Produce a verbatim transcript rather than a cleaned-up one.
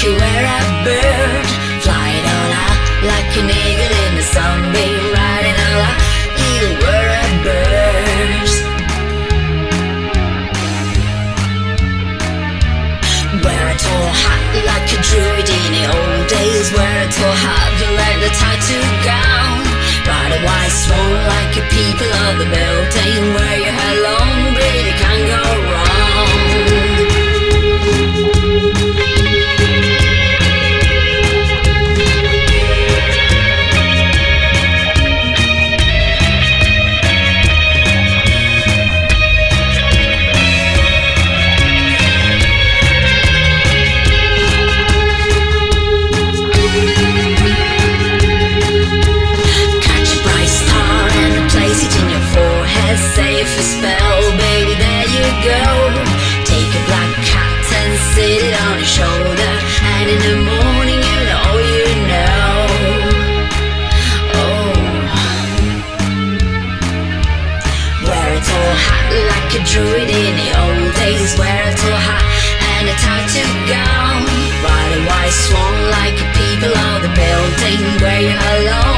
you were a bird, flying all out like an eagle in the sunbeam, riding all out, you were a bird. Wear a tall hat like a druid in the old days, wear a tall hat like the tattoo gown, ride a white swan like a people of the building, wear your hair long, baby, can't go wrong. Safe a spell, baby, there you go. Take a black cat and sit it on your shoulder, and in the morning you know you know. Oh, wear a tall hat like a druid in the old days, wear a tall hat and a tattoo gown, ride a white swan like a people of the building, wear your hello